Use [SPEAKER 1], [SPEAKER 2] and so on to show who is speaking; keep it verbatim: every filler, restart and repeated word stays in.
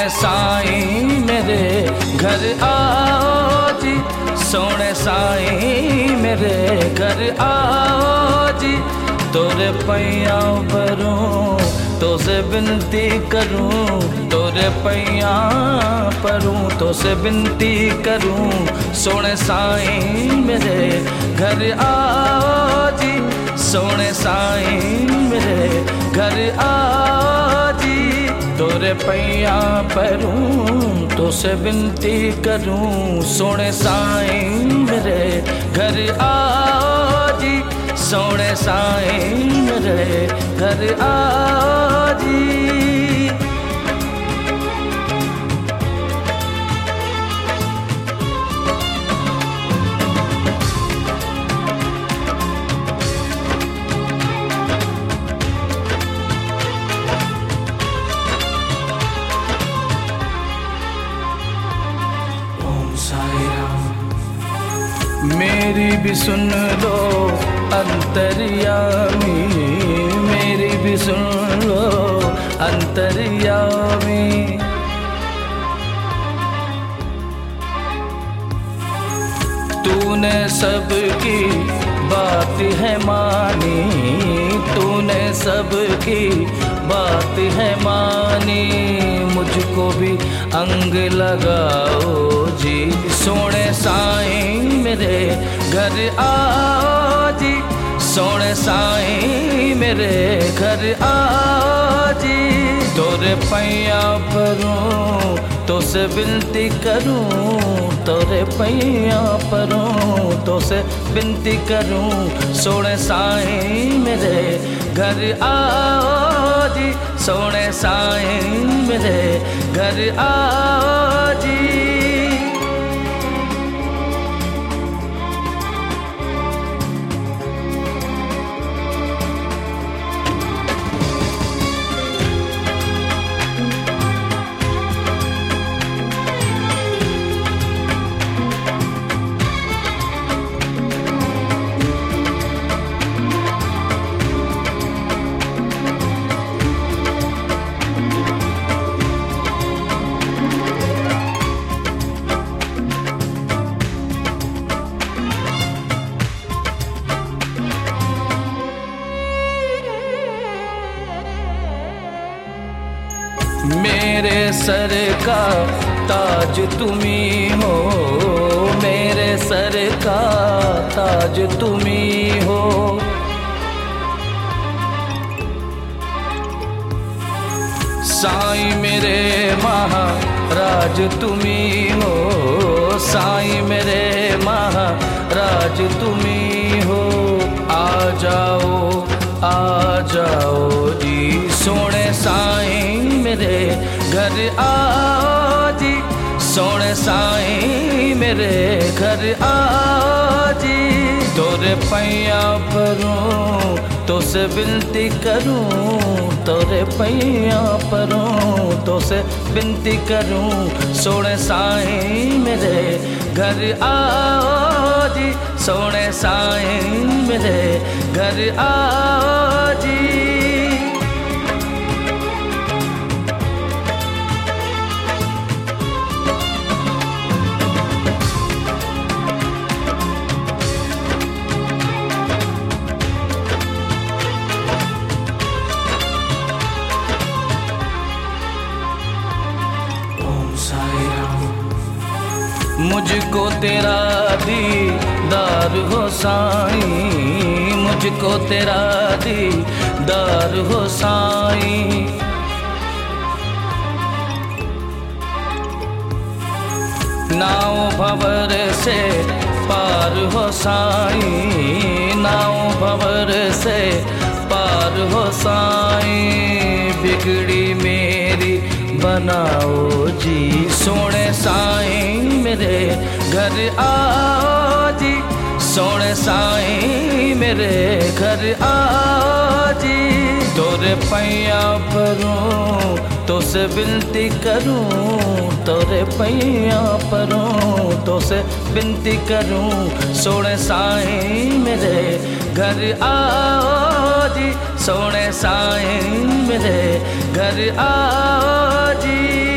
[SPEAKER 1] सोने साईं मेरे घर आओ जी, सोने साईं मेरे घर आओ जी। तोरे पैया परूं तो से बिनती करूं, तोरे पैया परूं तो से बिनती करूं। सोने साईं मेरे घर आओ जी, सोने साईं मेरे घर आओ जी। तोरे पैया परूं तो से बिनती करूं। सोने साईं मेरे घर आओ जी, सोने साईं मेरे घर आओ जी। मेरी भी सुन लो अंतर्यामी, मेरी भी सुन लो अंतर्यामी। तूने सबकी बात है मानी, तूने सबकी बात है मानी। मुझको भी अंग लगाओ जी, सोने साईं मेरे घर आओ जी, सोने साईं मेरे घर आओ जी। तोरे पैया परूं तो से बिनती करूं, तोरे पैया परूं तो से बिनती करूं। सोने साईं मेरे घर आओ जी, सोने साईं मेरे घर आओ जी। मेरे सर का ताज तुम्ही हो, मेरे सर का ताज तुम्ही हो। साईं मेरे महाराज तुम्ही हो, साईं मेरे महाराज तुम्ही हो। आ जाओ आ जाओ जी, सोने साईं मेरे घर आओ जी, सोने साईं मेरे घर आओ जी। तोरे पैया परूं तो से बिनती करूं, तोरे पैया परूं तो से बिनती करूं। सोने साईं मेरे घर आओ जी, सोने साईं मेरे घर आओ जी। मुझको तेरा दीदार हो साईं, मुझको तेरा दीदार हो साईं। नाव भंवर से पार हो साईं, नाव भंवर से पार हो साईं। बिगड़ी मेरी बनाओ जी, सोने साईं मेरे घर आओ जी, सोने साईं मेरे घर आओ जी। तोरे पैया परूं तो से बिनती करूं, तोरे पैया परूं तो से बिनती करूं। सोने साईं मेरे घर आओ जी, सोने साईं मेरे घर आओ जी।